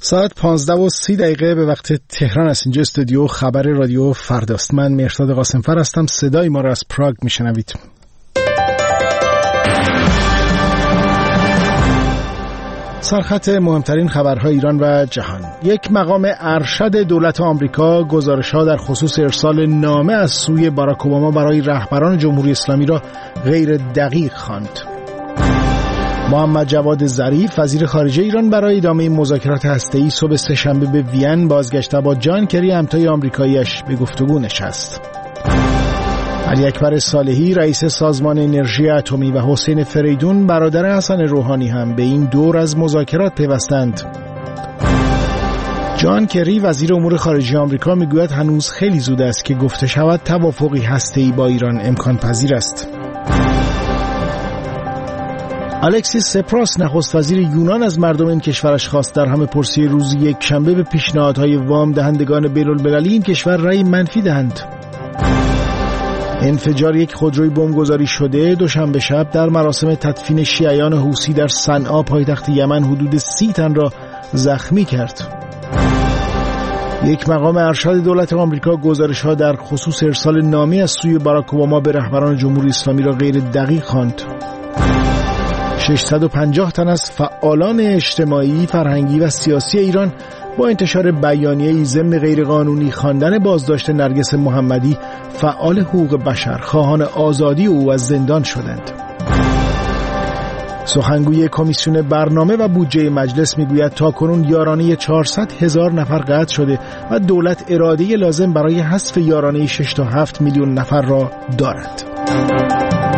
ساعت 15:30 به وقت تهران است. اینجا استودیو خبر رادیو فرداست. من مهرداد قاسمفر هستم. صدای ما را از پراگ میشنوید. سرخط مهمترین خبرهای ایران و جهان. یک مقام ارشد دولت آمریکا گزارش‌ها در خصوص ارسال نامه از سوی باراک اوباما برای رهبران جمهوری اسلامی را غیر دقیق خواند. محمد جواد ظریف وزیر خارجه ایران برای ادامه مذاکرات هسته‌ای صبح سه‌شنبه به وین بازگشت. با جان کری همتای آمریکایی‌اش به گفتگو نشست. علی اکبر صالحی رئیس سازمان انرژی اتمی و حسین فریدون برادر حسن روحانی هم به این دور از مذاکرات پیوستند. جان کری وزیر امور خارجه آمریکا میگوید هنوز خیلی زود است که گفته شود توافقی هسته‌ای با ایران امکان پذیر است. الکسیس سپراس نخست وزیر یونان از مردم این کشورش خواست در همه پرسی روز یک شنبه به پیشنهادهای وام دهندگان بین‌المللی این کشور رأی منفی دهند. انفجار یک خودروی بمبگذاری شده دوشنبه شب در مراسم تدفین شیعیان حوثی در صنعا پایتخت یمن حدود 30 تن را زخمی کرد. یک مقام ارشد دولت آمریکا گزارش‌ها در خصوص ارسال نامه از سوی باراک اوباما به رهبران جمهوری اسلامی را غیر دقیق خواند. 650 تن از فعالان اجتماعی، فرهنگی و سیاسی ایران با انتشار بیانیه‌ای ضمن غیرقانونی خواندن بازداشت نرگس محمدی، فعال حقوق بشر، خواهان آزادی او از زندان شدند. سخنگوی کمیسیون برنامه و بودجه مجلس میگوید تاکنون یارانه 400,000 نفر قطع شده و دولت اراده لازم برای حذف یارانه 6 تا 7 میلیون نفر را دارد.